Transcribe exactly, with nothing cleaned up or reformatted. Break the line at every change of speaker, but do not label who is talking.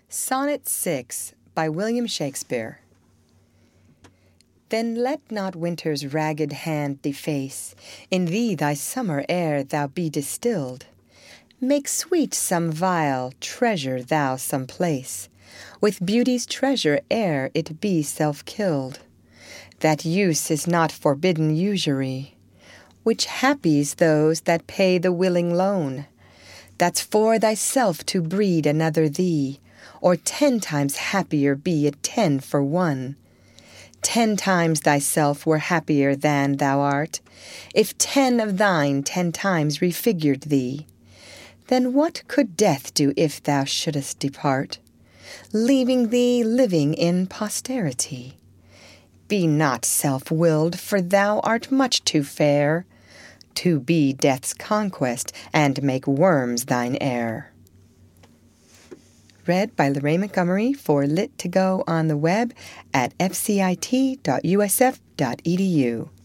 Sonnet six by William Shakespeare. Then let not winter's ragged hand deface in thee thy summer ere thou be distilled. Make sweet some vial, treasure thou some place, with beauty's treasure ere it be self-killed. That use is not forbidden usury, which happies those that pay the willing loan. That's for thyself to breed another thee, or ten times happier be it ten for one. Ten times thyself were happier than thou art, if ten of thine ten times refigured thee. Then what could death do if thou shouldest depart, leaving thee living in posterity? Be not self-willed, for thou art much too fair to be death's conquest and make worms thine heir. Read by Lorraine Montgomery for Lit to Go on the web at f c i t dot u s f dot e d u.